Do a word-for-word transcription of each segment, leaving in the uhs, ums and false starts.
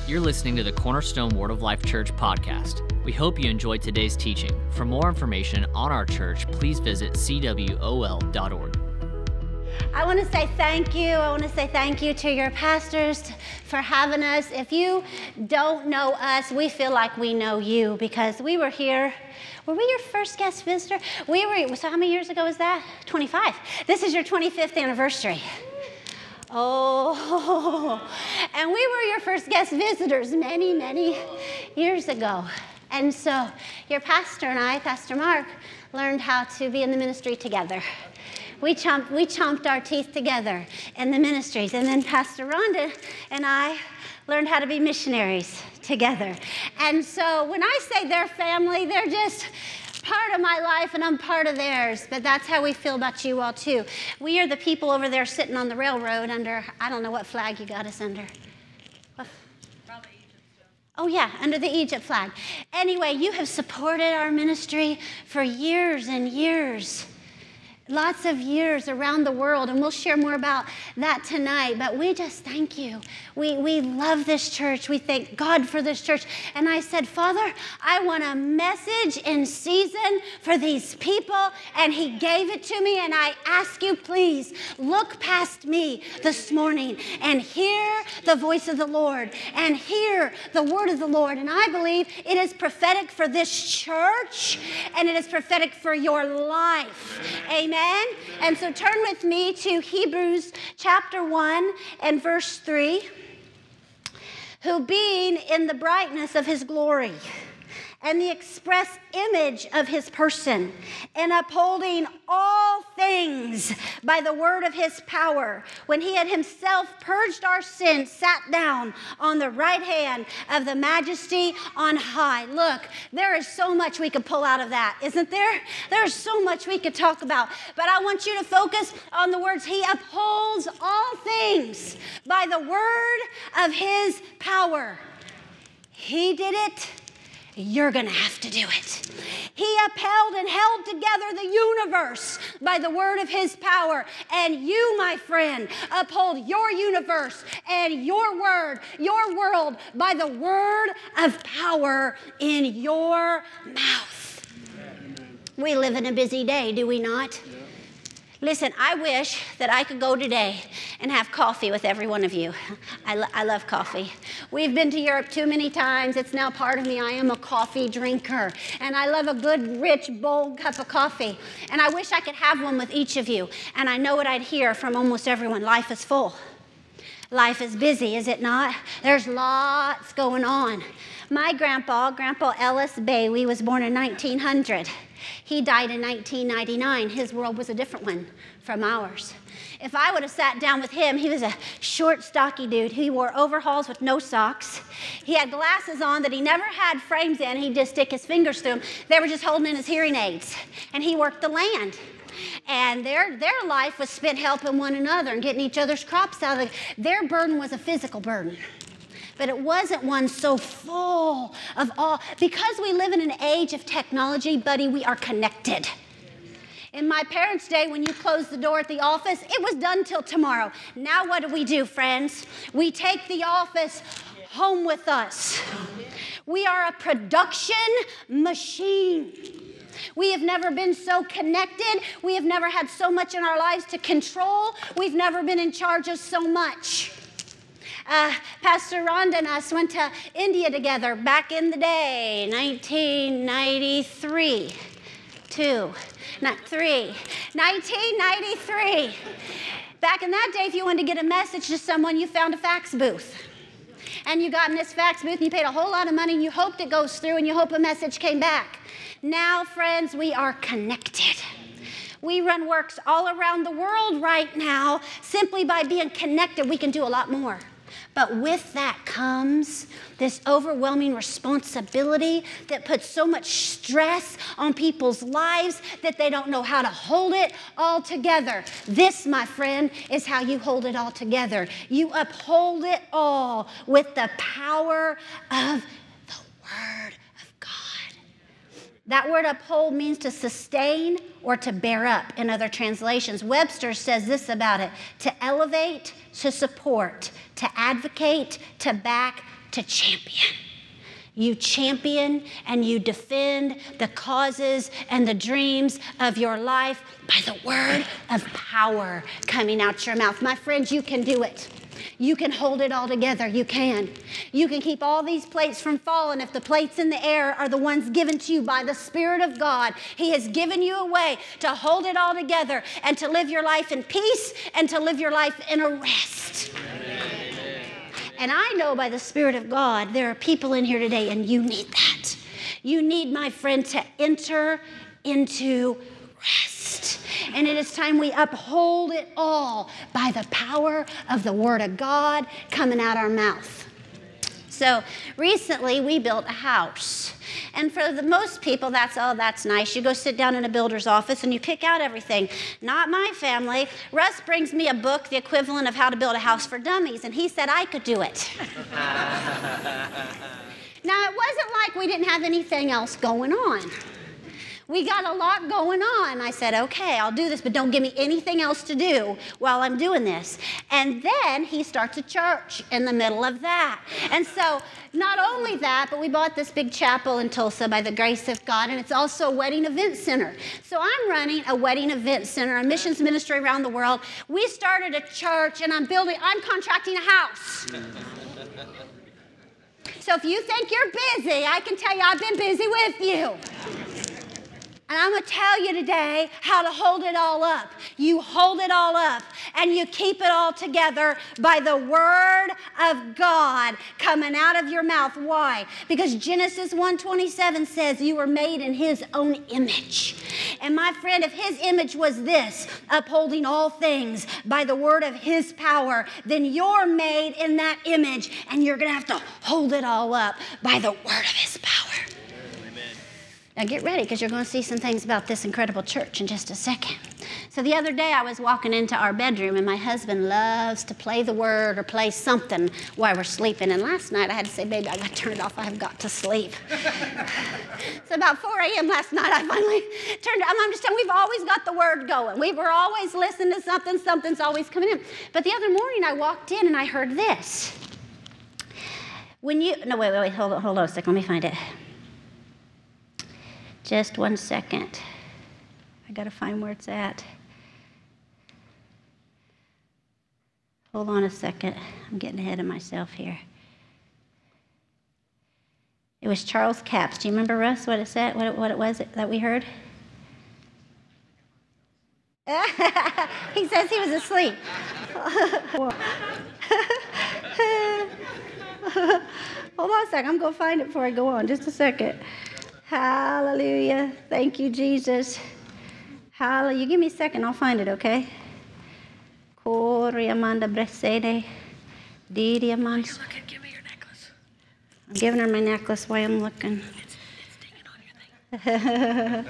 You're listening to the Cornerstone Word of Life Church podcast. We hope you enjoyed today's teaching. For more information on our church, please visit c w o l dot org. I want to say thank you. I want to say thank you to your pastors for having us. If you don't know us, we feel like we know you because we were here. Were we your first guest visitor? We were, so how many years ago was that? twenty-five. This is your twenty-fifth anniversary. Oh, and we were your first guest visitors many, many years ago. And so your pastor and I, Pastor Mark, learned how to be in the ministry together. We chomped, we chomped our teeth together in the ministries. And then Pastor Rhonda and I learned how to be missionaries together. And so when I say they're family, they're just part of my life and I'm part of theirs. But that's how we feel about you all too. We are the people over there sitting on the railroad under, I don't know what flag you got us under. What? Probably Egypt still. Oh yeah, under the Egypt flag. Anyway, you have supported our ministry for years and years. Lots of years around the world, and we'll share more about that tonight, but we just thank you. We we love this church. We thank God for this church. And I said, Father, I want a message in season for these people, and he gave it to me, and I ask you, please, look past me this morning and hear the voice of the Lord and hear the word of the Lord. And I believe it is prophetic for this church, and it is prophetic for your life. Amen. Amen. And so turn with me to Hebrews chapter one and verse three. Who being in the brightness of his glory and the express image of his person, and upholding all things by the word of his power, when he had himself purged our sins, sat down on the right hand of the majesty on high. Look, there is so much we could pull out of that, isn't there? There's so much we could talk about. But I want you to focus on the words, he upholds all things by the word of his power. He did it. You're going to have to do it. He upheld and held together the universe by the word of his power. And you, my friend, uphold your universe and your word, your world by the word of power in your mouth. Amen. We live in a busy day, do we not? Yeah. Listen, I wish that I could go today and have coffee with every one of you. I, lo- I love coffee. We've been to Europe too many times. It's now part of me. I am a coffee drinker. And I love a good, rich, bold cup of coffee. And I wish I could have one with each of you. And I know what I'd hear from almost everyone. Life is full. Life is busy, is it not? There's lots going on. My grandpa, Grandpa Ellis Bailey, was born in nineteen hundred. He died in nineteen ninety-nine. His world was a different one from ours. If I would have sat down with him, he was a short, stocky dude. He wore overalls with no socks. He had glasses on that he never had frames in. He'd just stick his fingers through them. They were just holding in his hearing aids. And he worked the land. And their their life was spent helping one another and getting each other's crops out of the, their burden was a physical burden. But it wasn't one so full of all. Because we live in an age of technology, buddy, we are connected. In my parents' day, when you closed the door at the office, it was done till tomorrow. Now what do we do, friends? We take the office home with us. We are a production machine. We have never been so connected. We have never had so much in our lives to control. We've never been in charge of so much. Uh, Pastor Rhonda and us went to India together back in the day, nineteen ninety-three, two, not three, nineteen ninety-three. Back in that day, if you wanted to get a message to someone, you found a fax booth. And you got in this fax booth and you paid a whole lot of money and you hoped it goes through and you hope a message came back. Now, friends, we are connected. We run works all around the world right now. Simply by being connected, we can do a lot more. But with that comes this overwhelming responsibility that puts so much stress on people's lives that they don't know how to hold it all together. This, my friend, is how you hold it all together. You uphold it all with the power of the Word of God. That word uphold means to sustain or to bear up in other translations. Webster says this about it: to elevate, to support, to advocate, to back, to champion. You champion and you defend the causes and the dreams of your life by the word of power coming out your mouth. My friends, you can do it. You can hold it all together. You can. You can keep all these plates from falling if the plates in the air are the ones given to you by the Spirit of God. He has given you a way to hold it all together and to live your life in peace and to live your life in a rest. Amen. And I know by the Spirit of God, there are people in here today, and you need that. You need, my friend, to enter into rest. And it is time we uphold it all by the power of the Word of God coming out our mouth. So recently we built a house. And for the most people, that's, oh, that's nice. You go sit down in a builder's office and you pick out everything. Not my family. Russ brings me a book, the equivalent of How to Build a House for Dummies, and he said I could do it. Now, it wasn't like we didn't have anything else going on. We got a lot going on. I said, okay, I'll do this, but don't give me anything else to do while I'm doing this. And then he starts a church in the middle of that. And so not only that, but we bought this big chapel in Tulsa by the grace of God, and it's also a wedding event center. So I'm running a wedding event center, a missions ministry around the world. We started a church, and I'm building, I'm contracting a house. So if you think you're busy, I can tell you I've been busy with you. And I'm going to tell you today how to hold it all up. You hold it all up and you keep it all together by the word of God coming out of your mouth. Why? Because Genesis one twenty-seven says you were made in his own image. And my friend, if his image was this, upholding all things by the word of his power, then you're made in that image and you're going to have to hold it all up by the word of his power. Now get ready, because you're going to see some things about this incredible church in just a second. So the other day I was walking into our bedroom, and my husband loves to play the word or play something while we're sleeping. And last night I had to say, baby, I got to turn it off. I have got to sleep. So about four a.m. last night I finally turned it. I'm just telling you, we've always got the word going. We were always listening to something. Something's always coming in. But the other morning I walked in and I heard this. When you, no, wait, wait, wait, hold on, hold on a second. Let me find it. Just one second. I got to find where it's at. Hold on a second. I'm getting ahead of myself here. It was Charles Capps. Do you remember, Russ, what it said? What it, what it was that we heard? He says he was asleep. Hold on a second. I'm going to find it before I go on. Just a second. Hallelujah. Thank you, Jesus. Hallelujah. You give me a second. I'll find it, okay? Coriamanda Bresede. Didiamans. Looking, give me your necklace. I'm giving her my necklace while I'm looking. It's, it's stinging on your thing.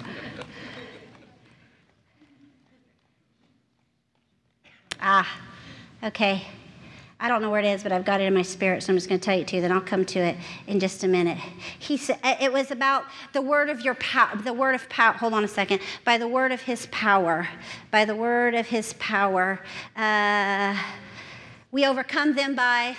Ah, okay. I don't know where it is, but I've got it in my spirit, so I'm just going to tell you to you. Then I'll come to it in just a minute. He said it was about the word of your power. The word of power. Hold on a second. By the word of His power. By the word of His power, uh, we overcome them by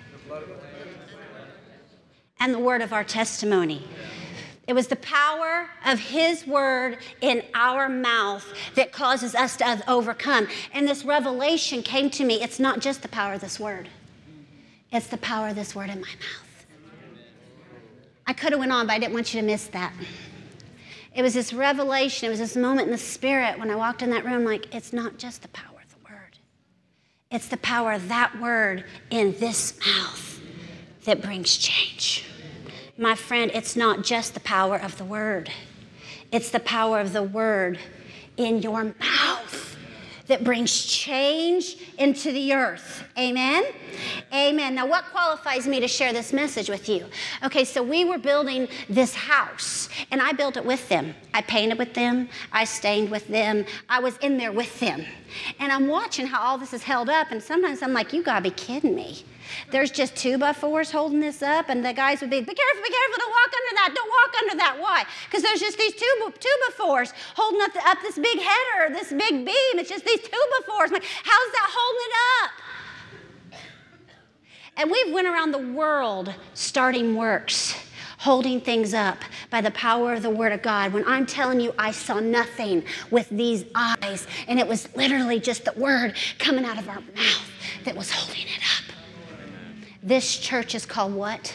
and the word of our testimony. It was the power of His word in our mouth that causes us to overcome. And this revelation came to me. It's not just the power of this word. It's the power of this word in my mouth. I could have went on, but I didn't want you to miss that. It was this revelation. It was this moment in the Spirit when I walked in that room, like, it's not just the power of the word. It's the power of that word in this mouth that brings change. My friend, it's not just the power of the word. It's the power of the word in your mouth that brings change into the earth. Amen? Amen. Now, what qualifies me to share this message with you? Okay, so we were building this house, and I built it with them. I painted with them. I stained with them. I was in there with them. And I'm watching how all this is held up, and sometimes I'm like, you gotta be kidding me. There's just two by fours holding this up, and the guys would be, be careful, be careful, don't walk under that, don't walk under that. Why? Because there's just these two, two by fours holding up, the, up this big header, this big beam. It's just these two by fours. I'm like, how's that holding it up? And we've went around the world starting works, holding things up by the power of the Word of God. When I'm telling you, I saw nothing with these eyes, and it was literally just the Word coming out of our mouth that was holding it up. This church is called what?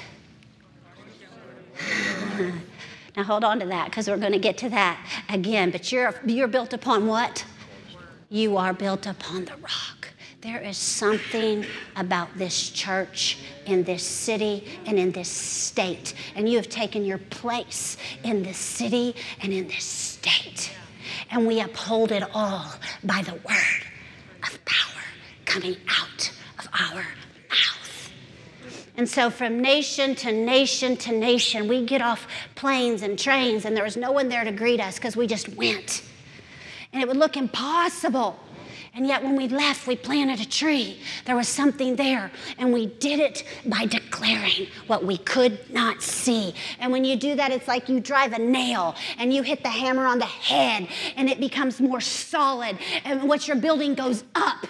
Now hold on to that, because we're going to get to that again. But you're, you're built upon what? You are built upon the rock. There is something about this church in this city and in this state. And you have taken your place in this city and in this state. And we uphold it all by the word of power coming out of our mouth. And so from nation to nation to nation, we get off planes and trains, and there was no one there to greet us because we just went. And it would look impossible. And yet when we left, we planted a tree. There was something there. And we did it by declaring what we could not see. And when you do that, it's like you drive a nail and you hit the hammer on the head and it becomes more solid. And what you're building goes up.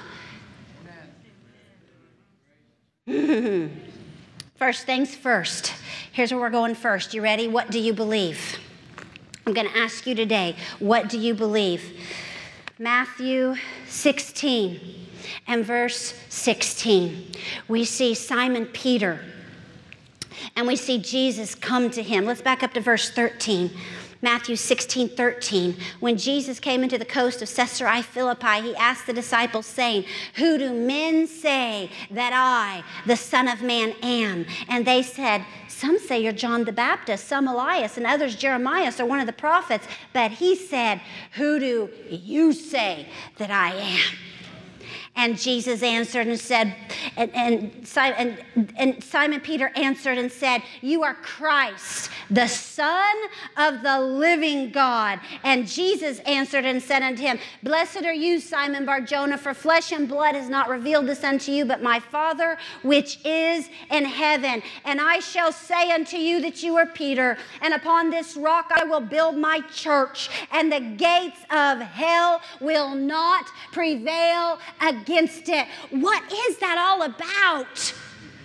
First things first. Here's where we're going first. You ready? What do you believe? I'm going to ask you today, what do you believe? Matthew sixteen and verse sixteen. We see Simon Peter and we see Jesus come to him. Let's back up to verse thirteen. Matthew sixteen, thirteen. When Jesus came into the coast of Caesarea Philippi, he asked the disciples, saying, "Who do men say that I, the Son of Man, am?" And they said, "Some say you're John the Baptist, some Elias, and others Jeremiah or one of the prophets." But he said, "Who do you say that I am?" And Jesus answered and said, and, and, Simon, and, and Simon Peter answered and said, "You are Christ, the Son of the living God." And Jesus answered and said unto him, "Blessed are you, Simon Bar-Jonah, for flesh and blood has not revealed this unto you, but my Father which is in heaven. And I shall say unto you that you are Peter, and upon this rock I will build my church, and the gates of hell will not prevail against it." What is that all about?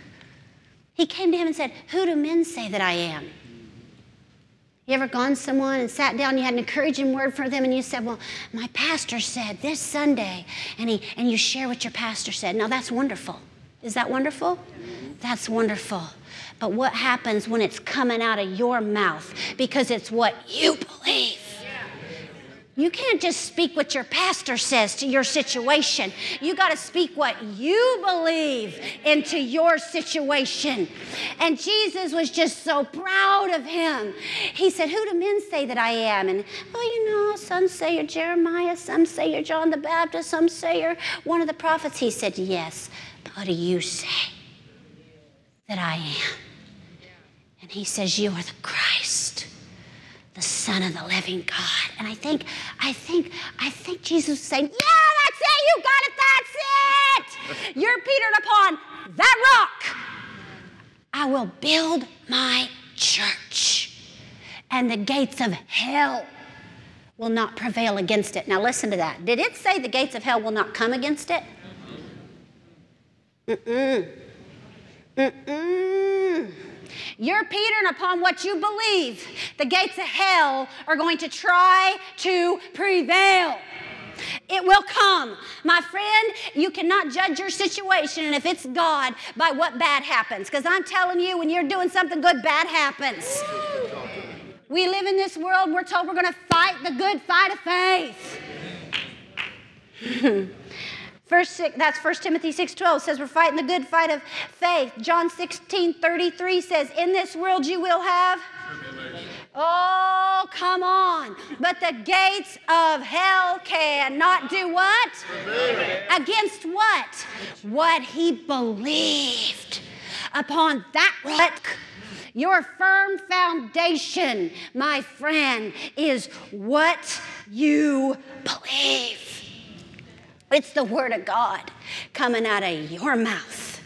He came to him and said, "Who do men say that I am?" You ever gone to someone and sat down, you had an encouraging word for them, and you said, "Well, my pastor said this Sunday," and he and you share what your pastor said. Now that's wonderful. Is that wonderful? That's wonderful. But what happens when it's coming out of your mouth? Because it's what you believe. You can't just speak what your pastor says to your situation. You got to speak what you believe into your situation. And Jesus was just so proud of him. He said, "Who do men say that I am?" And, "Oh, you know, some say you're Jeremiah, some say you're John the Baptist, some say you're one of the prophets." He said, "Yes, but what do you say that I am?" And he says, "You are the Christ, the Son of the living God." And I think, I think, I think Jesus was saying, "Yeah, that's it, you got it, that's it. You're Peter, and upon that rock I will build my church, and the gates of hell will not prevail against it." Now listen to that. Did it say the gates of hell will not come against it? Mm-mm. Mm-mm. You're Peter, and upon what you believe, the gates of hell are going to try to prevail. It will come. My friend, you cannot judge your situation, and if it's God, by what bad happens. Because I'm telling you, when you're doing something good, bad happens. We live in this world, we're told we're going to fight the good fight of faith. First, that's First Timothy six twelve says we're fighting the good fight of faith. John sixteen thirty-three says, "In this world you will have..." Oh, come on. "But the gates of hell cannot do what?" Against what? What he believed. Upon that rock, your firm foundation, my friend, is what you believe. It's the word of God coming out of your mouth.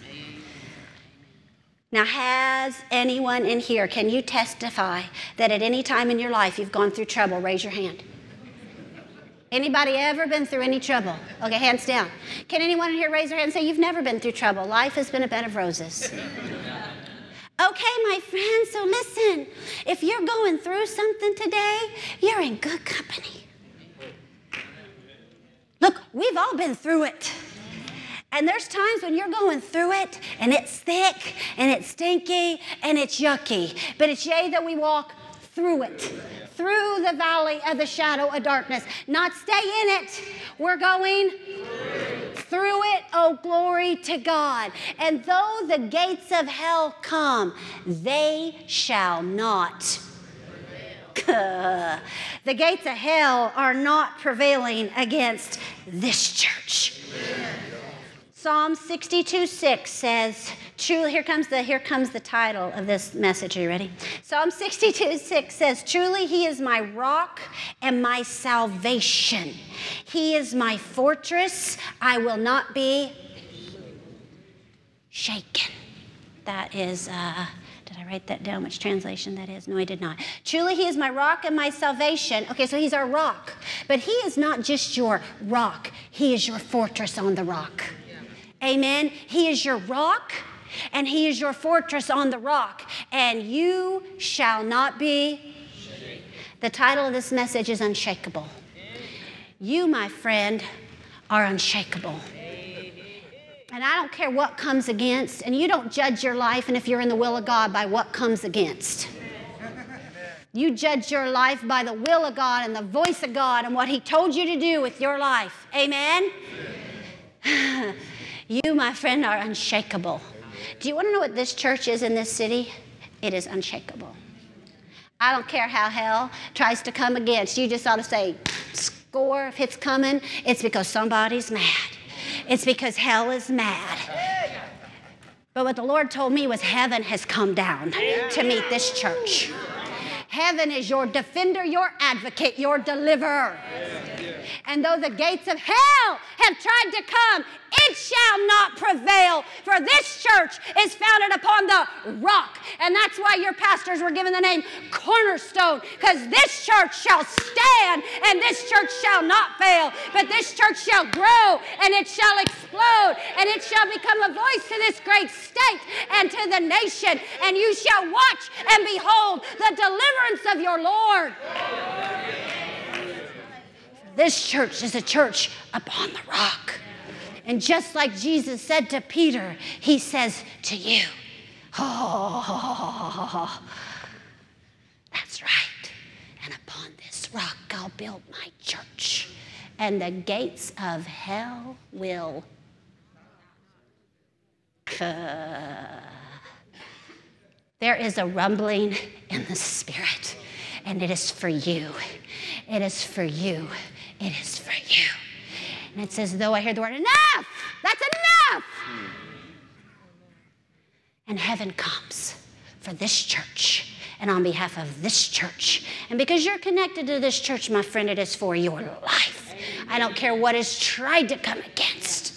Now, has anyone in here, can you testify that at any time in your life you've gone through trouble? Raise your hand. Anybody ever been through any trouble? Okay, hands down. Can anyone in here raise their hand and say, you've never been through trouble? Life has been a bed of roses. Okay, my friends, so listen. If you're going through something today, you're in good company. Look, we've all been through it. And there's times when you're going through it, and it's thick, and it's stinky, and it's yucky. But it's yea that we walk through it, through the valley of the shadow of darkness. Not stay in it. We're going through it. Oh, glory to God. And though the gates of hell come, they shall not. The gates of hell are not prevailing against this church. Psalm sixty-two six says, truly, here comes the here comes the title of this message. Are you ready? Psalm sixty-two six says, truly he is my rock and my salvation. He is my fortress. I will not be shaken. That is, uh, did I write that down? Which translation that is? No, I did not. Truly he is my rock and my salvation. Okay, so he's our rock. But he is not just your rock. He is your fortress on the rock. Amen. He is your rock, and he is your fortress on the rock, and you shall not be. The title of this message is Unshakable. You, my friend, are unshakable. And I don't care what comes against, and you don't judge your life, and if you're in the will of God, by what comes against. You judge your life by the will of God and the voice of God and what he told you to do with your life. Amen? You, my friend, are unshakable. Do you want to know what this church is in this city? It is unshakable. I don't care how hell tries to come against. You just ought to say, score. If it's coming, it's because somebody's mad. It's because hell is mad. But what the Lord told me was heaven has come down to meet this church. Heaven is your defender, your advocate, your deliverer. And though the gates of hell have tried to come, it shall not prevail, for this church is founded upon the rock. And that's why your pastors were given the name Cornerstone, because this church shall stand and this church shall not fail, but this church shall grow and it shall explode and it shall become a voice to this great state and to the nation, and you shall watch and behold the deliverance of your Lord. This church is a church upon the rock. And just like Jesus said to Peter, he says to you, oh, that's right. And upon this rock I'll build my church. And the gates of hell will come. There is a rumbling in the spirit, and it is for you. It is for you. It is for you. And it says, though I hear the word, enough! That's enough! And heaven comes for this church and on behalf of this church. And because you're connected to this church, my friend, it is for your life. I don't care what is tried to come against.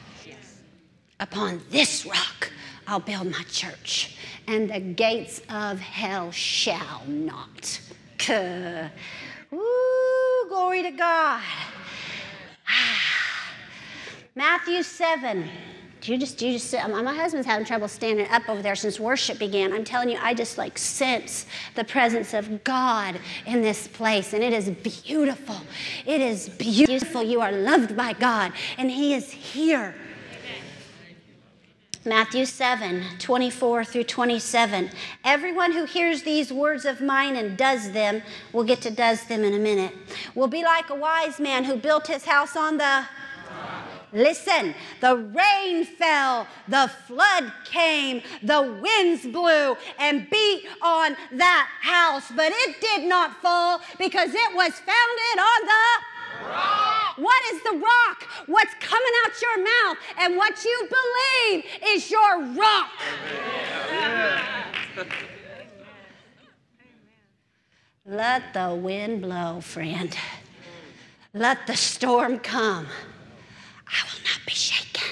Upon this rock, I'll build my church, and the gates of hell shall not. Woo, glory to God. Matthew seven. Do you just, do you just sit? My husband's having trouble standing up over there since worship began. I'm telling you, I just like sense the presence of God in this place, and it is beautiful. It is beautiful. You are loved by God, and he is here. Matthew seven, twenty-four through twenty-seven. Everyone who hears these words of mine and does them, we'll get to does them in a minute, will be like a wise man who built his house on the... Listen, the rain fell, the flood came, the winds blew and beat on that house, but it did not fall because it was founded on the rock. What is the rock? What's coming out your mouth and what you believe is your rock. Let the wind blow, friend. Let the storm come. I will not be shaken.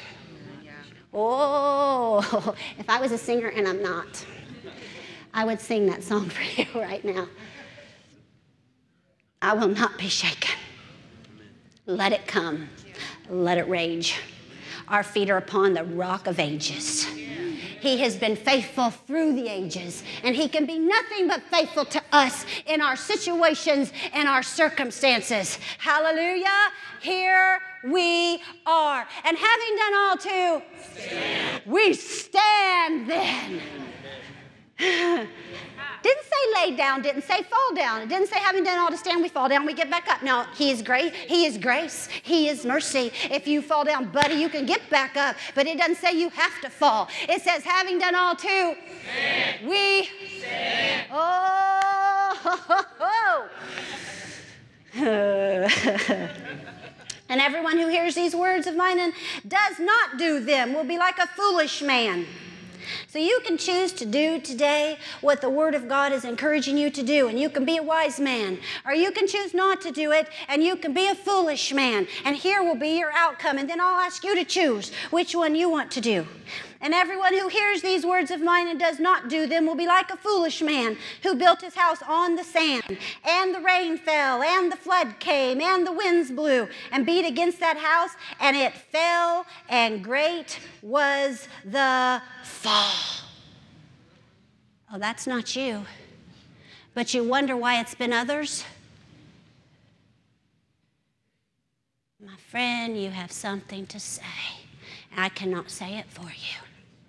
Oh, if I was a singer, and I'm not, I would sing that song for you right now. I will not be shaken. Let it come. Let it rage. Our feet are upon the rock of ages. He has been faithful through the ages, and he can be nothing but faithful to us in our situations and our circumstances. Hallelujah. Here we are. And having done all to stand, we stand then. Didn't say lay down, didn't say fall down. It didn't say having done all to stand, we fall down, we get back up. No, he is great. He is grace. He is mercy. If you fall down, buddy, you can get back up. But it doesn't say you have to fall. It says having done all to stand, we stand. Oh, ho, ho, ho. And everyone who hears these words of mine and does not do them will be like a foolish man. So you can choose to do today what the Word of God is encouraging you to do, and you can be a wise man, or you can choose not to do it, and you can be a foolish man, and here will be your outcome, and then I'll ask you to choose which one you want to do. And everyone who hears these words of mine and does not do them will be like a foolish man who built his house on the sand, and the rain fell, and the flood came, and the winds blew and beat against that house, and it fell, and great was the fall. Oh, that's not you. But you wonder why it's been others? My friend, you have something to say. I cannot say it for you.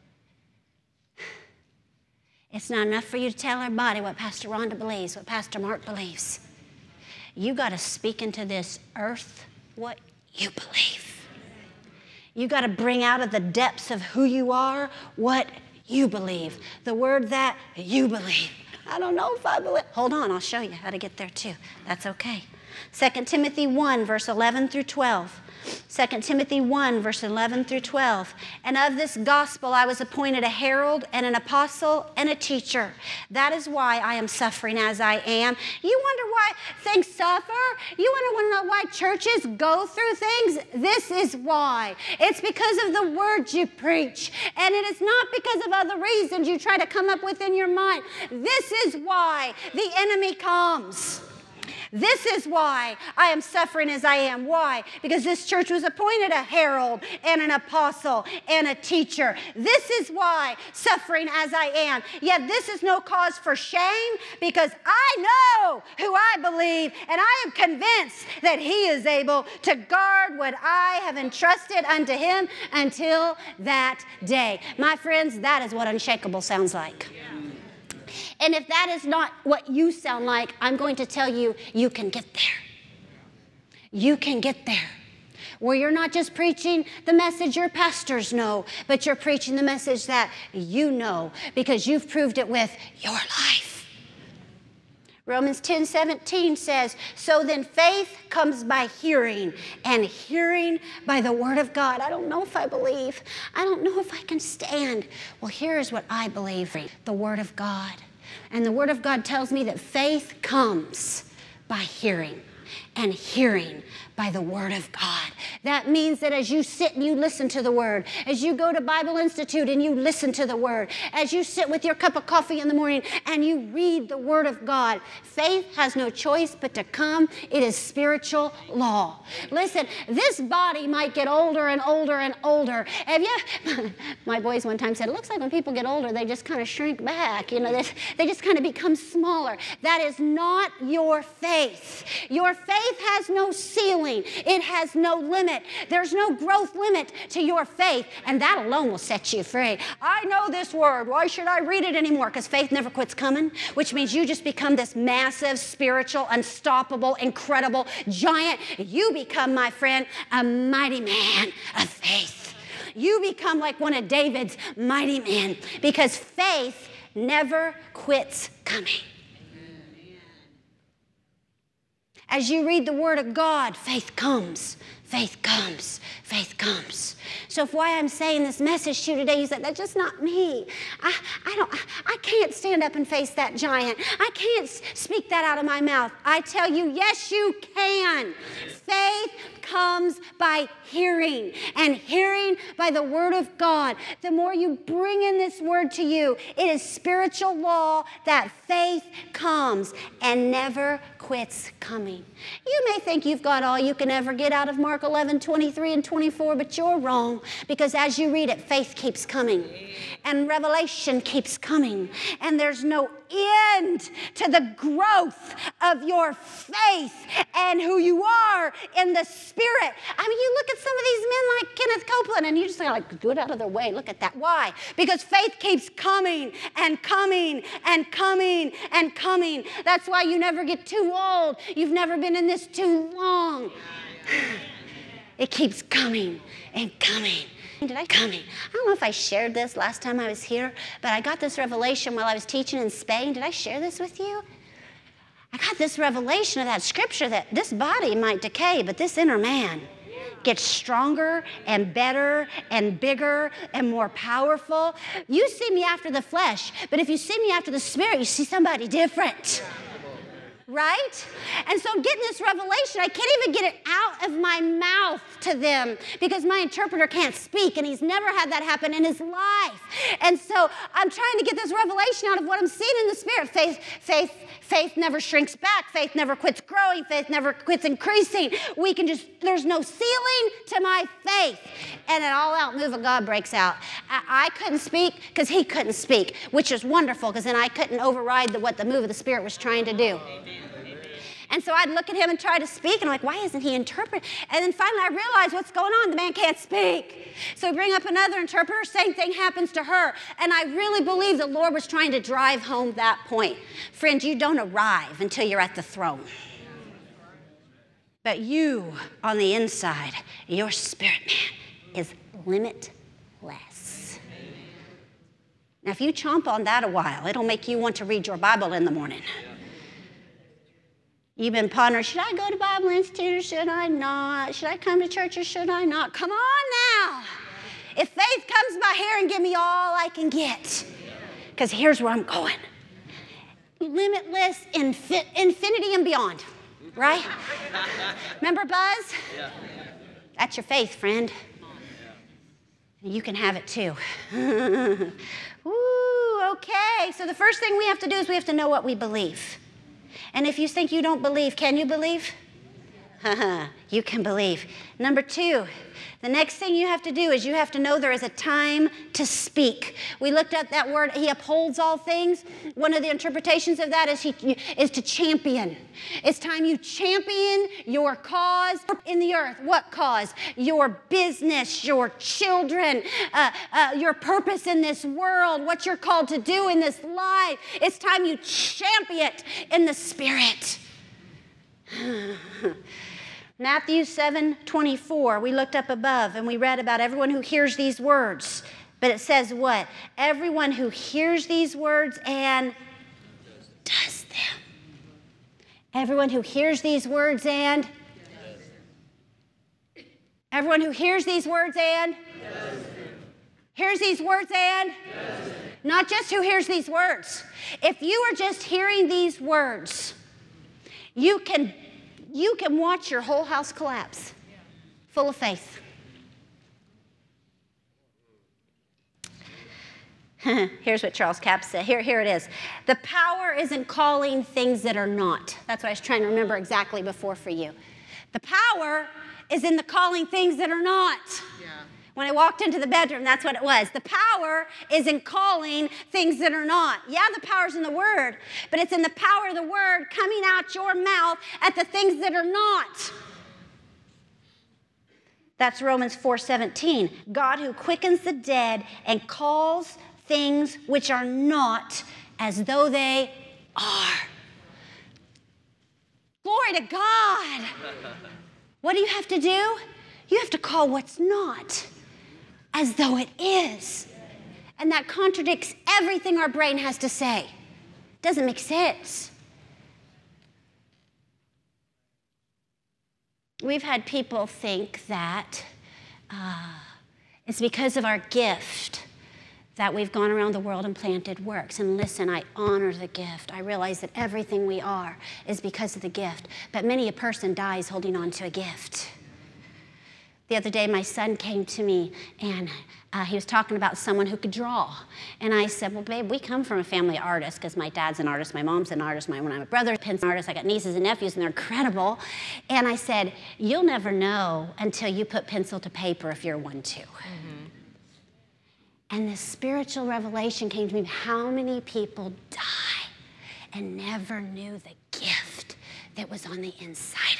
It's not enough for you to tell everybody what Pastor Rhonda believes, what Pastor Mark believes. You got to speak into this earth what you believe. You got to bring out of the depths of who you are what you believe. The word that you believe. I don't know if I believe. Hold on, I'll show you how to get there too. That's okay. Second Timothy one, verse eleven through twelve. Second Timothy one, verse eleven through twelve. And of this gospel I was appointed a herald and an apostle and a teacher. That is why I am suffering as I am. You wonder why things suffer? You wonder know why churches go through things? This is why. It's because of the words you preach. And it is not because of other reasons you try to come up with in your mind. This is why the enemy comes. This is why I am suffering as I am. Why? Because this church was appointed a herald and an apostle and a teacher. This is why suffering as I am. Yet this is no cause for shame, because I know who I believe, and I am convinced that he is able to guard what I have entrusted unto him until that day. My friends, that is what unshakable sounds like. Yeah. And if that is not what you sound like, I'm going to tell you, you can get there. You can get there. Where you're not just preaching the message your pastors know, but you're preaching the message that you know, because you've proved it with your life. Romans ten seventeen says, so then faith comes by hearing, and hearing by the word of God. I don't know if I believe. I don't know if I can stand. Well, here's what I believe, the word of God. And the word of God tells me that faith comes by hearing, and hearing by the word of God. That means that as you sit and you listen to the word, as you go to Bible Institute and you listen to the word, as you sit with your cup of coffee in the morning and you read the word of God, faith has no choice but to come. It is spiritual law. Listen, this body might get older and older and older. Have you? My boys one time said, it looks like when people get older, they just kind of shrink back. You know, they, they just kind of become smaller. That is not your faith. Your faith has no ceiling. It has no limit. There's no growth limit to your faith, and that alone will set you free. I know this word. Why should I read it anymore? Because faith never quits coming, which means you just become this massive, spiritual, unstoppable, incredible giant. You become, my friend, a mighty man of faith. You become like one of David's mighty men, because faith never quits coming. As you read the word of God, faith comes, faith comes, faith comes. So if why I'm saying this message to you today, you said, that's just not me. I, I, don't, I can't stand up and face that giant. I can't speak that out of my mouth. I tell you, yes, you can. Faith comes by hearing, and hearing by the word of God. The more you bring in this word to you, it is spiritual law that faith comes and never quits coming. You may think you've got all you can ever get out of Mark eleven, twenty-three and twenty-four, but you're wrong, because as you read it, faith keeps coming and revelation keeps coming, and there's no end to the growth of your faith and who you are in the Spirit. I mean, you look at some of these men like Kenneth Copeland, and you just say, like, get out of their way. Look at that. Why? Because faith keeps coming and coming and coming and coming. That's why you never get too old. You've never been in this too long. It keeps coming and coming. Did I coming? I don't know if I shared this last time I was here, but I got this revelation while I was teaching in Spain. Did I share this with you? I got this revelation of that scripture that this body might decay, but this inner man gets stronger and better and bigger and more powerful. You see me after the flesh, but if you see me after the Spirit, you see somebody different. Right? And so I'm getting this revelation. I can't even get it out of my mouth to them because my interpreter can't speak, and he's never had that happen in his life. And so I'm trying to get this revelation out of what I'm seeing in the Spirit. Faith, faith, faith never shrinks back. Faith never quits growing. Faith never quits increasing. We can just, there's no ceiling to my faith. And an all-out move of God breaks out. I, I couldn't speak because he couldn't speak, which is wonderful, because then I couldn't override the, what the move of the Spirit was trying to do. And so I'd look at him and try to speak, and I'm like, why isn't he interpreting? And then finally I realized what's going on. The man can't speak. So we bring up another interpreter, same thing happens to her. And I really believe the Lord was trying to drive home that point. Friends, you don't arrive until you're at the throne. But you, on the inside, your spirit man is limitless. Now, if you chomp on that a while, it'll make you want to read your Bible in the morning. You've been pondering, should I go to Bible Institute or should I not? Should I come to church or should I not? Come on now. If faith comes by hearing, give me all I can get. Because here's where I'm going. Limitless, infi- infinity and beyond. Right? Remember Buzz? Yeah. That's your faith, friend. You can have it too. Ooh, okay. So the first thing we have to do is we have to know what we believe. And if you think you don't believe, can you believe? You can believe. Number two, the next thing you have to do is you have to know there is a time to speak. We looked at that word, he upholds all things. One of the interpretations of that is, he, is to champion. It's time you champion your cause in the earth. What cause? Your business, your children, uh, uh, your purpose in this world, what you're called to do in this life. It's time you champion it in the Spirit. Matthew seven twenty-four, we looked up above and we read about everyone who hears these words. But it says what? Everyone who hears these words and does them. Everyone who hears these words and everyone who hears these words and hears these words and not just who hears these words. If you are just hearing these words, you can You can watch your whole house collapse, full of faith. Here's what Charles Capps said. Here, here it is. The power isn't calling things that are not. That's what I was trying to remember exactly before for you. The power is in the calling things that are not. Yeah. When I walked into the bedroom, that's what it was. The power is in calling things that are not. Yeah, the power's in the Word, but it's in the power of the Word coming out your mouth at the things that are not. That's Romans four seventeen. God who quickens the dead and calls things which are not as though they are. Glory to God. What do you have to do? You have to call what's not as though it is. And that contradicts everything our brain has to say. Doesn't make sense. We've had people think that uh, it's because of our gift that we've gone around the world and planted works. And listen, I honor the gift. I realize that everything we are is because of the gift. But many a person dies holding on to a gift. The other day, my son came to me, and uh, he was talking about someone who could draw. And I said, well, babe, we come from a family of artists, because my dad's an artist, my mom's an artist, my, my brother's an artist, I got nieces and nephews, and they're incredible. And I said, you'll never know until you put pencil to paper if you're one too. Mm-hmm. And this spiritual revelation came to me, how many people die and never knew the gift that was on the inside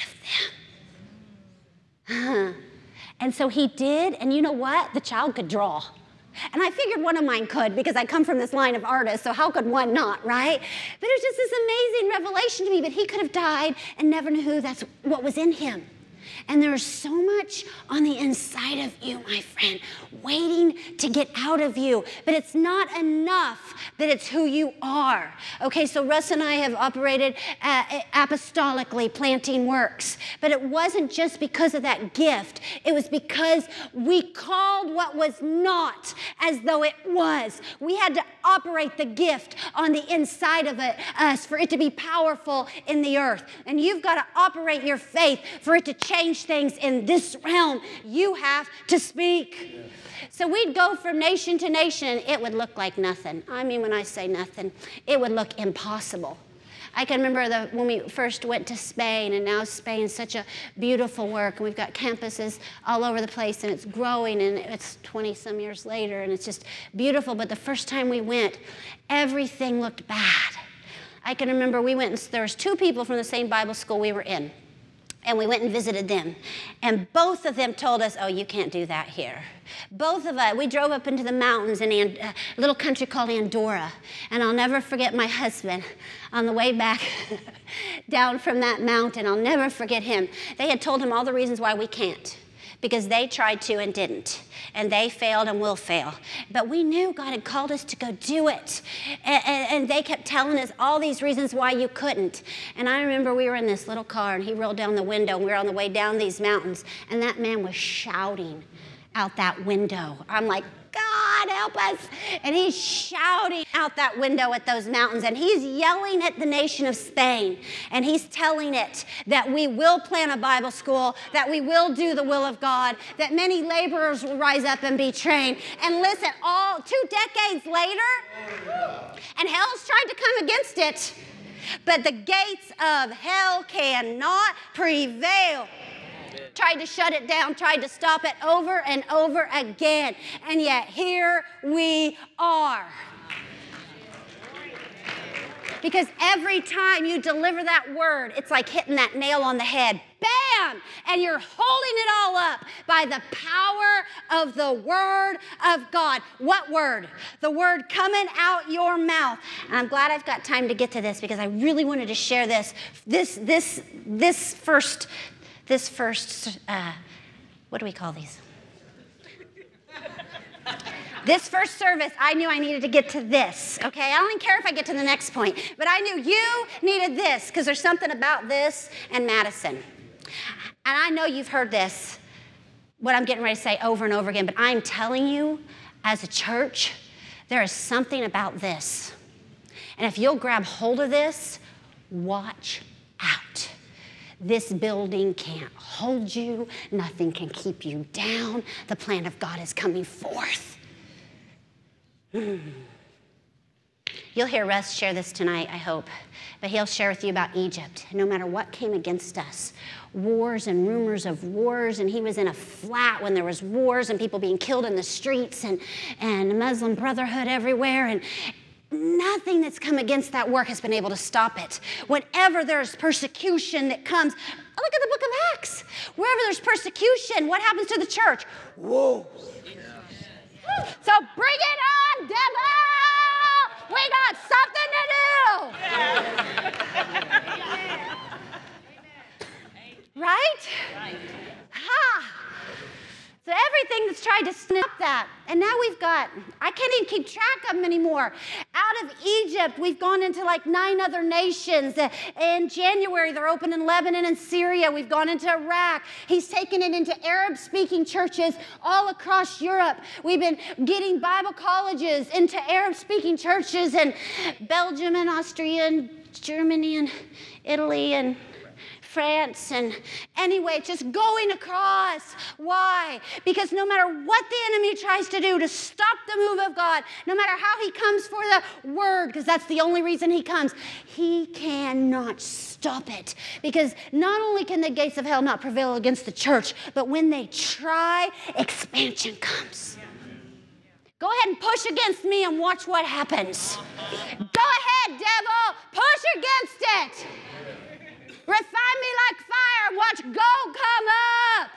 of them. And so he did, and you know what? The child could draw. And I figured one of mine could, because I come from this line of artists, so how could one not, right? But it was just this amazing revelation to me that he could have died and never knew who that's what was in him. And there's so much on the inside of you, my friend, waiting to get out of you. But it's not enough that it's who you are. Okay, so Russ and I have operated uh, apostolically, planting works. But it wasn't just because of that gift. It was because we called what was not as though it was. We had to operate the gift on the inside of it, us for it to be powerful in the earth. And you've got to operate your faith for it to change things in this realm. You have to speak. Yes. So we'd go from nation to nation. It would look like nothing. I mean, when I say nothing, it would look impossible. I can remember the, when we first went to Spain, and now Spain's such a beautiful work, and we've got campuses all over the place, and it's growing, and it's twenty some years later, and it's just beautiful. But the first time we went, everything looked bad. I can remember we went, and there was two people from the same Bible school we were in. And we went and visited them. And both of them told us, oh, you can't do that here. Both of us, we drove up into the mountains in a uh, little country called Andorra. And I'll never forget my husband on the way back down from that mountain. I'll never forget him. They had told him all the reasons why we can't, because they tried to and didn't. And they failed and will fail. But we knew God had called us to go do it. And, and, and they kept telling us all these reasons why you couldn't. And I remember we were in this little car, and he rolled down the window, and we were on the way down these mountains, and that man was shouting out that window. I'm like, God, help us. And he's shouting out that window at those mountains, and he's yelling at the nation of Spain, and he's telling it that we will plant a Bible school, that we will do the will of God, that many laborers will rise up and be trained. And listen, all two decades later, and hell's tried to come against it, but the gates of hell cannot prevail. Tried to shut it down, tried to stop it over and over again. And yet here we are. Because every time you deliver that word, it's like hitting that nail on the head. Bam! And you're holding it all up by the power of the word of God. What word? The word coming out your mouth. And I'm glad I've got time to get to this, because I really wanted to share this. This, this, this first This first, uh, what do we call these? This first service, I knew I needed to get to this, okay? I don't even care if I get to the next point, but I knew you needed this, because there's something about this and Madison. And I know you've heard this, what I'm getting ready to say over and over again, but I'm telling you, as a church, there is something about this. And if you'll grab hold of this, watch out. This building can't hold you. Nothing can keep you down. The plan of God is coming forth. Mm. You'll hear Russ share this tonight, I hope. But he'll share with you about Egypt. No matter what came against us, wars and rumors of wars, and he was in a flat when there was wars and people being killed in the streets, and, and Muslim Brotherhood everywhere, and nothing that's come against that work has been able to stop it. Whenever there's persecution that comes, look at the book of Acts. Wherever there's persecution, what happens to the church? Whoa. So bring it on, devil! We got something to do! Right? Ha! So everything that's tried to snap that. And now we've got, I can't even keep track of them anymore. Out of Egypt, we've gone into like nine other nations. In January, they're open in Lebanon and Syria. We've gone into Iraq. He's taken it into Arab-speaking churches all across Europe. We've been getting Bible colleges into Arab-speaking churches in Belgium and Austria and Germany and Italy and France. And anyway, just going across. Why? Because no matter what the enemy tries to do to stop the move of God, no matter how he comes for the word, because that's the only reason he comes, he cannot stop it. Because not only can the gates of hell not prevail against the church, but when they try, expansion comes. Go ahead and push against me and watch what happens. Go ahead, devil. Push against it. Refine me like fire. Watch gold come up.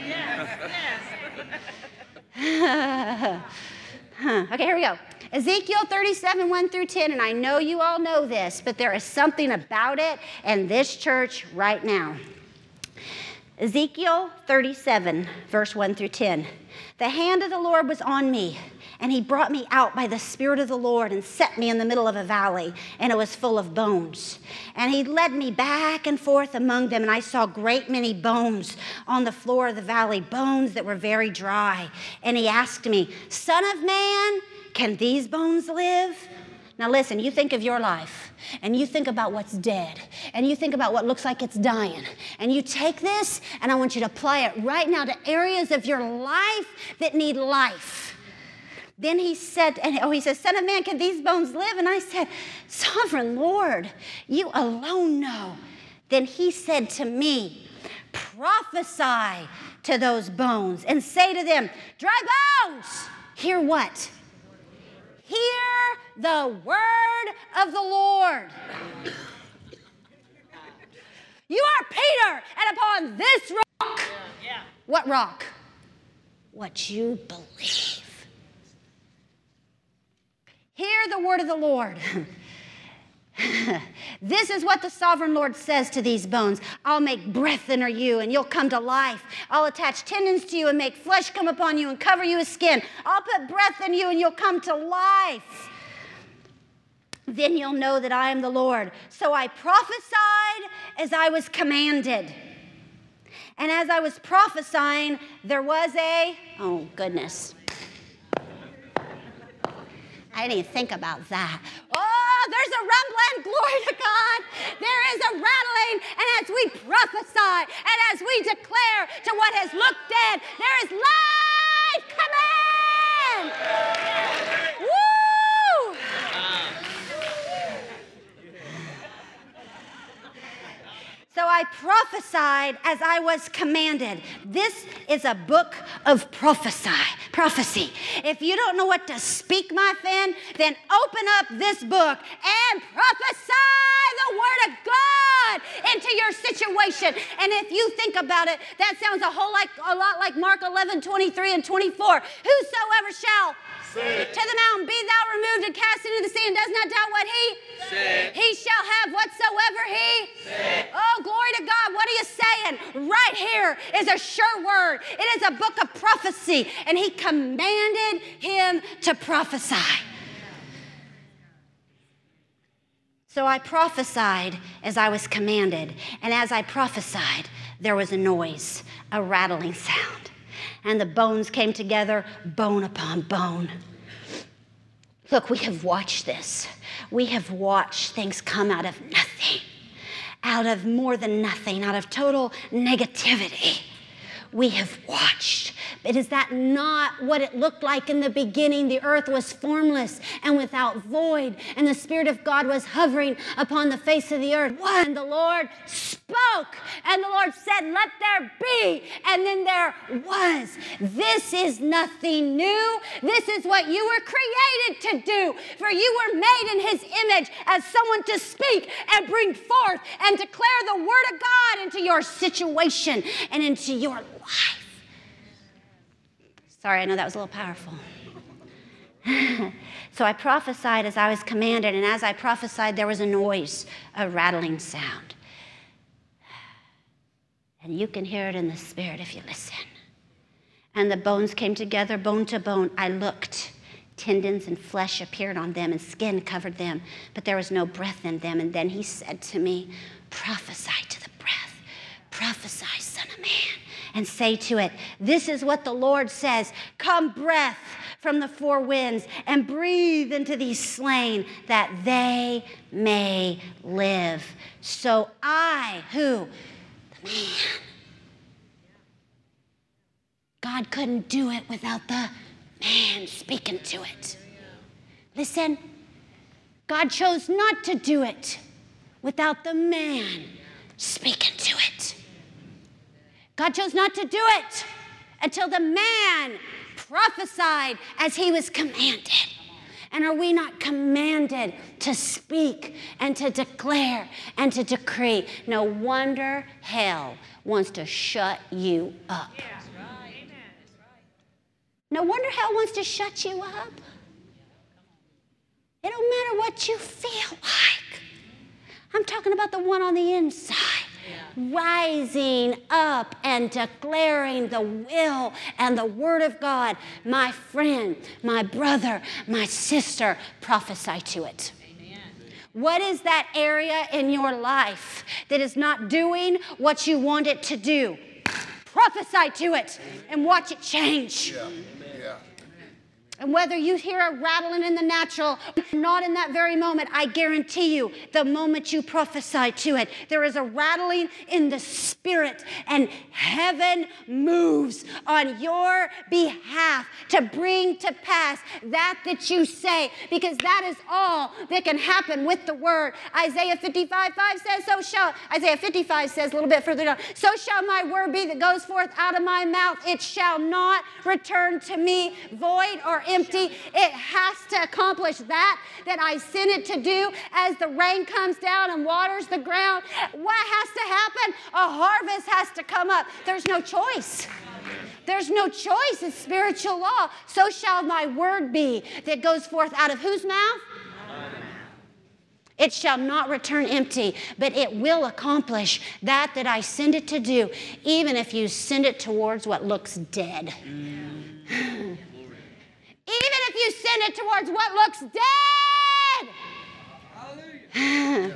Yes, yes. Okay, here we go. Ezekiel thirty-seven, one through ten, and I know you all know this, but there is something about it in this church right now. Ezekiel thirty-seven, verse one through ten. The hand of the Lord was on me, and he brought me out by the Spirit of the Lord and set me in the middle of a valley, and it was full of bones. And he led me back and forth among them, and I saw great many bones on the floor of the valley, bones that were very dry. And he asked me, Son of man, can these bones live? Now listen, you think of your life, and you think about what's dead, and you think about what looks like it's dying, and you take this, and I want you to apply it right now to areas of your life that need life. Then he said, and oh, he says, Son of man, can these bones live? And I said, Sovereign Lord, you alone know. Then he said to me, prophesy to those bones and say to them, dry bones, hear what? Hear the word of the Lord. You are Peter, and upon this rock. Yeah. What rock? What you believe. Hear the word of the Lord. This is what the sovereign Lord says to these bones. I'll make breath enter you, and you'll come to life. I'll attach tendons to you and make flesh come upon you and cover you with skin. I'll put breath in you, and you'll come to life. Then you'll know that I am the Lord. So I prophesied as I was commanded. And as I was prophesying, there was a, oh goodness. I didn't even think about that. Oh, there's a rumbling, glory to God. There is a rattling, and as we prophesy, and as we declare to what has looked dead, there is life coming. Woo! So I prophesied as I was commanded. This is a book of prophesy, prophecy. If you don't know what to speak, my friend, then open up this book and prophesy the word of God into your situation. And if you think about it, that sounds a whole like a lot like Mark eleven, twenty-three and twenty-four. Whosoever shall say to the mountain, be thou removed and cast into the sea, and does not doubt what he said, he shall have whatsoever he said. Oh, glory to God. What are you saying? Right here is a sure word. It is a book of prophecy, and he commanded him to prophesy. So I prophesied as I was commanded, and as I prophesied, there was a noise, a rattling sound. And the bones came together, bone upon bone. Look, we have watched this. We have watched things come out of nothing, out of more than nothing, out of total negativity. We have watched. But is that not what it looked like in the beginning? The earth was formless and without void, and the Spirit of God was hovering upon the face of the earth. And the Lord spoke, and the Lord said, let there be, and then there was. This is nothing new. This is what you were created to do, for you were made in his image as someone to speak and bring forth and declare the word of God into your situation and into your life. Sorry, I know that was a little powerful. So I prophesied as I was commanded, and as I prophesied, there was a noise, a rattling sound. And you can hear it in the spirit if you listen. And the bones came together, bone to bone. I looked. Tendons and flesh appeared on them, and skin covered them, but there was no breath in them. And then he said to me, prophesy to the breath. Prophesy, son of man. And say to it, this is what the Lord says, come breath from the four winds and breathe into these slain that they may live. So I, who? man. God couldn't do it without the man speaking to it. Listen, God chose not to do it without the man speaking to it. God chose not to do it until the man prophesied as he was commanded. And are we not commanded to speak and to declare and to decree? No wonder hell wants to shut you up. Yeah, right. Amen. No wonder hell wants to shut you up. It don't matter what you feel like. I'm talking about the one on the inside. Yeah. Rising up and declaring the will and the word of God. My friend, my brother, my sister, prophesy to it. Amen. What is that area in your life that is not doing what you want it to do? Prophesy to it and watch it change. Yeah. Yeah. And whether you hear a rattling in the natural, not in that very moment, I guarantee you, the moment you prophesy to it, there is a rattling in the spirit, and heaven moves on your behalf to bring to pass that that you say, because that is all that can happen with the word. Isaiah fifty-five five says, so shall, Isaiah fifty-five says a little bit further down, so shall my word be that goes forth out of my mouth. It shall not return to me void or empty. It has to accomplish that that I sent it to do. As the rain comes down and waters the ground, what has to happen? A harvest has to come up. There's no choice. There's no choice. It's spiritual law. So shall my word be that goes forth out of whose mouth? It shall not return empty, but it will accomplish that that I send it to do, even if you send it towards what looks dead. Mm. Even if you send it towards what looks dead. Hallelujah.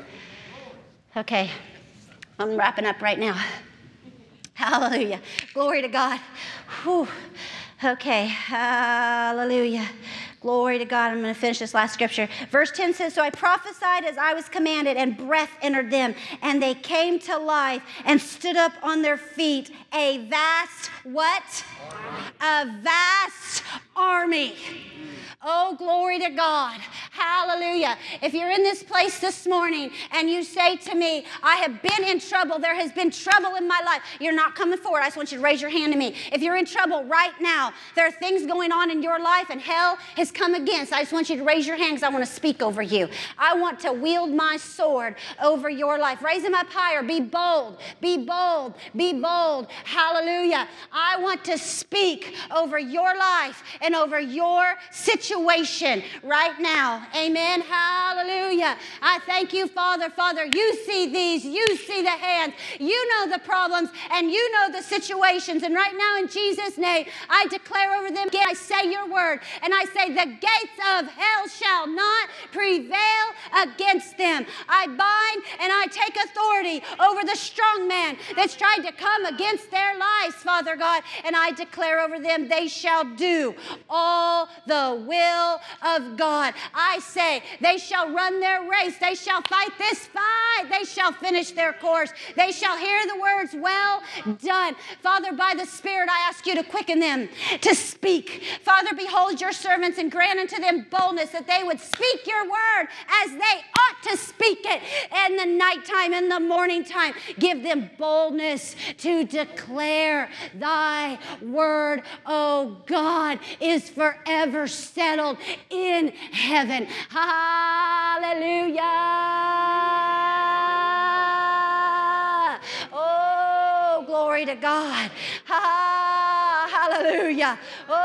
Okay, I'm wrapping up right now. Hallelujah. Glory to God. Whew. Okay, hallelujah. Glory to God. I'm going to finish this last scripture. Verse ten says, so I prophesied as I was commanded, and breath entered them, and they came to life and stood up on their feet. A vast, what? Army. A vast army. Oh, glory to God. Hallelujah. If you're in this place this morning and you say to me, I have been in trouble, there has been trouble in my life, you're not coming forward. I just want you to raise your hand to me. If you're in trouble right now, there are things going on in your life and hell has come against. I just want you to raise your hand because I want to speak over you. I want to wield my sword over your life. Raise them up higher. Be bold. Be bold. Be bold. Hallelujah. I want to speak over your life and over your situation right now. Amen. Hallelujah. I thank you, Father. Father, you see these. You see the hands. You know the problems and you know the situations. And right now, in Jesus' name, I declare over them again. I say your word, and I say the gates of hell shall not prevail against them. I bind and I take authority over the strong man that's tried to come against their lives, Father God, and I declare over them they shall do all the will of God. I say they shall run their race. They shall fight this fight. They shall finish their course. They shall hear the words, well done. Father, by the Spirit, I ask you to quicken them to speak. Father, behold your servants and grant unto them boldness that they would speak your word as they ought to speak it in the nighttime and the morning time. Give them boldness to declare thy word, oh God, is forever settled in heaven. Hallelujah. Oh, glory to God. Ah, hallelujah.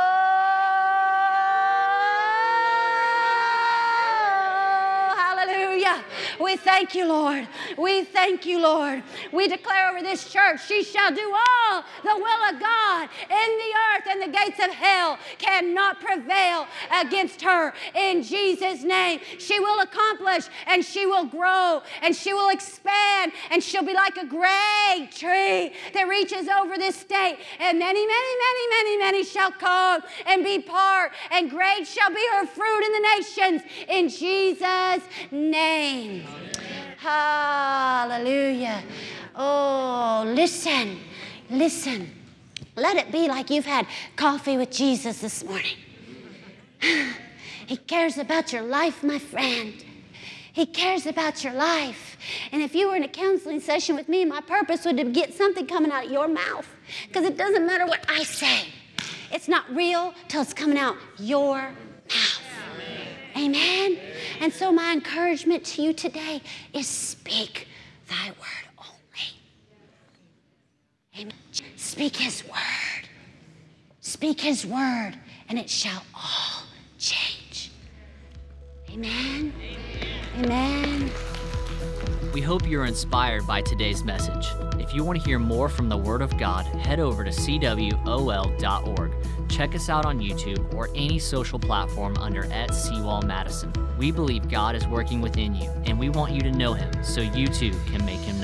Oh, hallelujah. We thank you, Lord. We thank you, Lord. We declare over this church, she shall do all the will of God in the earth, and the gates of hell cannot prevail against her. In Jesus' name, she will accomplish, and she will grow, and she will expand, and she'll be like a great tree that reaches over this state, and many, many, many, many, many shall come and be part, and great shall be her fruit in the nations. In Jesus' name. Hallelujah. Oh, listen, listen. Let it be like you've had coffee with Jesus this morning. He cares about your life, my friend. He cares about your life. And if you were in a counseling session with me, my purpose would be to get something coming out of your mouth. Because it doesn't matter what I say. It's not real till it's coming out your mouth. Amen? And so my encouragement to you today is speak thy word only. Amen. Speak his word. Speak his word, and it shall all change. Amen. Amen. We hope you're inspired by today's message. If you want to hear more from the Word of God, head over to c w o l dot org. Check us out on YouTube or any social platform under at Seawall Madison. We believe God is working within you, and we want you to know him so you too can make him known.